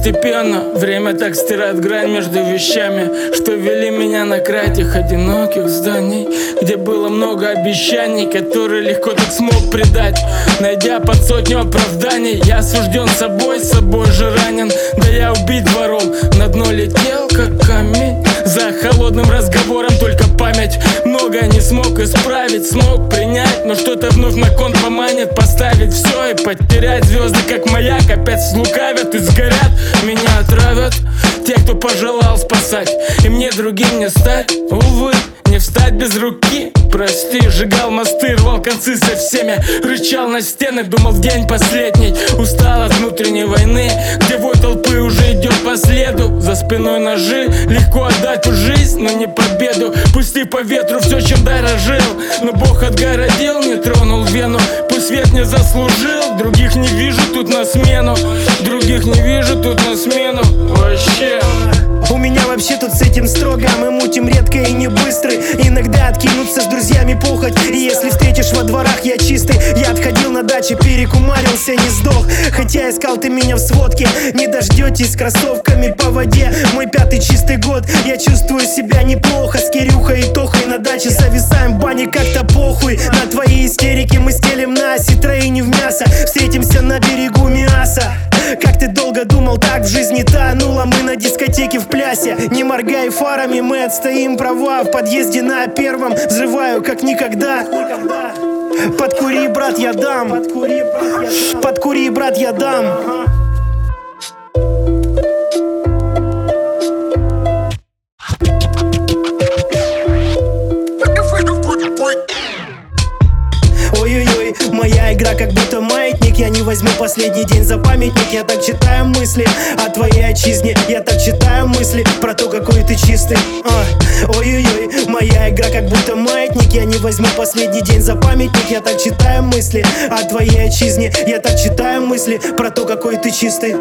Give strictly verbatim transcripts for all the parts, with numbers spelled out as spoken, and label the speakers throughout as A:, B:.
A: постепенно время так стирает грань между вещами, что вели меня на край тех одиноких зданий, где было много обещаний, которые легко так смог предать. Найдя под сотню оправданий, я осужден собой, собой же ранен. Да я убить двором, на дно летел как камень. За холодным разговором только память. Многое не смог исправить, смог принять, но что-то вновь на кон поманит. Поставить все и потерять звезды, как маяк. Опять слукавят и сгорят, меня отравят те, кто пожелал спасать. И мне другим не стать, увы, не встать без руки. Прости, сжигал мосты, рвал концы со всеми, рычал на стены, думал в день последний. Устал от внутренней войны, где вой толпы уже идет по следу. За спиной ножи, легко отдать ту жизнь, но не победу. Пусти по ветру все, чем дорожил, но Бог отгородил, не тронул вену. Пусть свет не заслужил, других не вижу тут на смену. Других не вижу тут на смену, вообще.
B: У меня вообще тут с этим строго, мы мутим редко и не быстрый. Иногда откинуться с друзьями похоть, и если встретишь во дворах, я чистый. Я отходил на даче, перекумарился, не сдох, хотя искал ты меня в сводке. Не дождетесь с кроссовками по воде, мой пятый чистый год. Я чувствую себя неплохо, с Кирюхой и Тохой на даче зависаем в бане, как-то похуй. На твои истерики мы стелим на оси, троини в мясо. Встретимся на берегу Миаса. Как ты долго думал, так в жизни тонула. Мы на дискотеке в плясе, не моргай фарами, мы отстоим права. В подъезде на первом взрываю как никогда. Подкури, брат, я дам. Подкури, брат, я дам. Ой-ой-ой, моя игра как будто маятник. Я не возьму последний день за памятник. Я так читаю мысли о твоей отчизне. Я так читаю мысли про то, какой ты чистый. а. Ой-ой-ой, моя игра как будто маятник. Я не возьму последний день за памятник. Я так читаю мысли о твоей отчизне. Я так читаю мысли про то, какой ты чистый.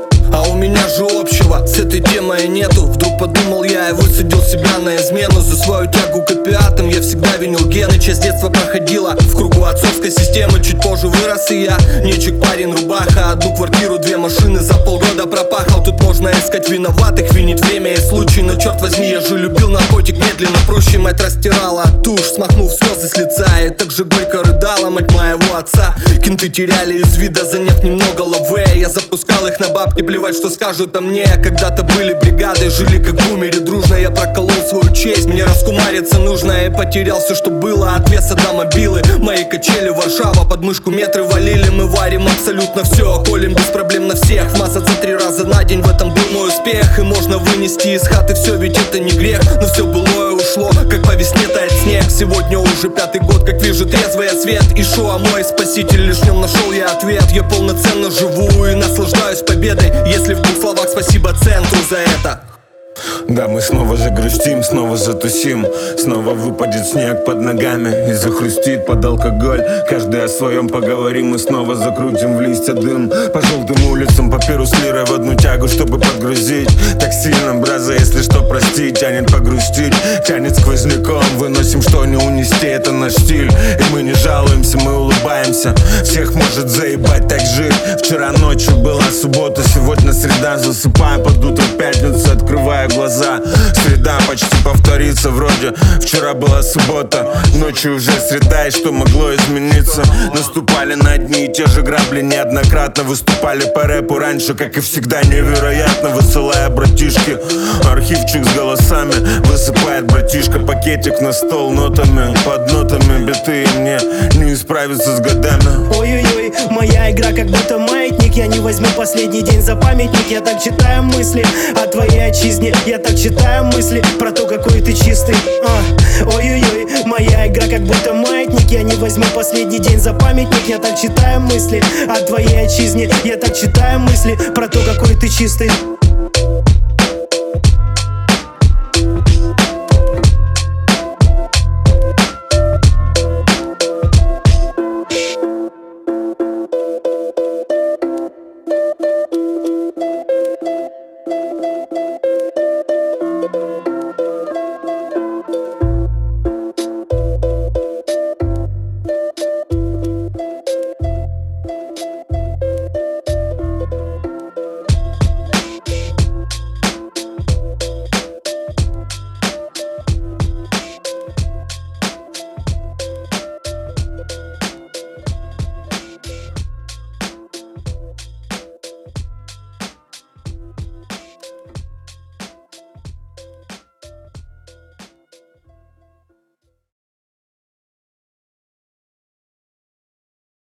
C: А у меня же общего с этой темой нету. Вдруг подумал я и высадил себя на измену. За свою тягу к опиатам я всегда винил гены. Часть детства проходила в кругу отцовской системы. Чуть позже вырос и я, нечик парень, рубаха. Одну квартиру, две машины, за полгода пропахал. Тут можно искать виноватых, винить время и случай. Но черт возьми, я же любил наркотик медленно. Проще мать растирала тушь, смахнув слезы с лица. И так же горько рыдала мать моего отца. Кенты теряли из вида, заняв немного лаве. Я запускал их на бабки, плевать, что скажут о мне. Когда-то были бригады, жили как в бумере дружно. Я проколол свою честь, мне раскумариться нужно. Я потерял все, что было, от веса до мобилы. Мои качели, Варшава, под мышку метры валили. Мы варим абсолютно все, колем без проблем на всех. Вмазаться три раза на день, в этом был мой успех. И можно вынести из хаты все, ведь это не грех. Но все былое ушло, как по весне тает снег. Сегодня уже пятый год, как вижу трезвый я свет. И шо, а мой спаситель, лишь в нем нашел я ответ. Я полноценно живу и наслаждаюсь победой. Если в двух словах, спасибо центру за это.
D: Да, мы снова загрустим, снова затусим. Снова выпадет снег под ногами и захрустит под алкоголь. Каждый о своем поговорим и снова закрутим в листья дым. По желтым улицам, по пиру с лирой в одну тягу, чтобы подгрузить. Так сильно, браза, если что, прости. Тянет погрустить, тянет сквозняком. Выносим, что не унести, это наш стиль. И мы не жалуемся, мы улыбаемся. Всех может заебать так жить. Вчера ночью была суббота, сегодня среда. Засыпаю под утро пятницы, открываю глаза. Среда почти повторится вроде. Вчера была суббота, ночью уже среда. И что могло измениться? Наступали на одни и те же грабли неоднократно. Выступали по рэпу раньше, как и всегда, невероятно. Высылая братишки архивчик с голосами. Высыпает братишка пакетик на стол нотами. Под нотами биты, и мне не исправиться с годами.
B: Ой-ой-ой, моя игра как будто маятник. Я не возьму последний день за памятник. Я так читаю мысли о твоей отчизне. Я так читаю мысли про то, какой ты чистый. а. Ой-ой-ой, моя игра как будто маятник. Я не возьму последний день за памятник. Я так читаю мысли о твоей отчизне. Я так читаю мысли про то, какой ты чистый.